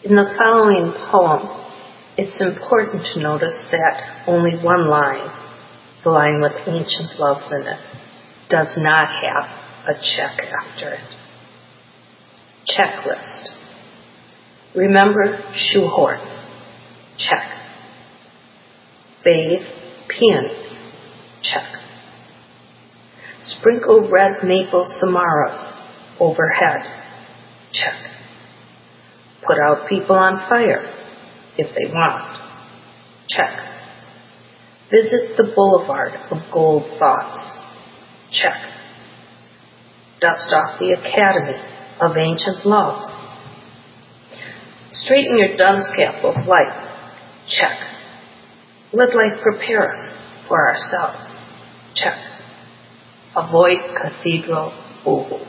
In the following poem, it's important to notice that only one line, the line with ancient loves in it, does not have a check after it. Checklist. Remember shoehorns. Check. Bathe peonies. Check. Sprinkle red maple samaras overhead. Check. Put out people on fire if they want. Check. Visit the boulevard of gold thoughts. Check. Dust off the academy of ancient loves. Straighten your dunce cap of life. Check. Let life prepare us for ourselves. Check. Avoid cathedral boo-hoo.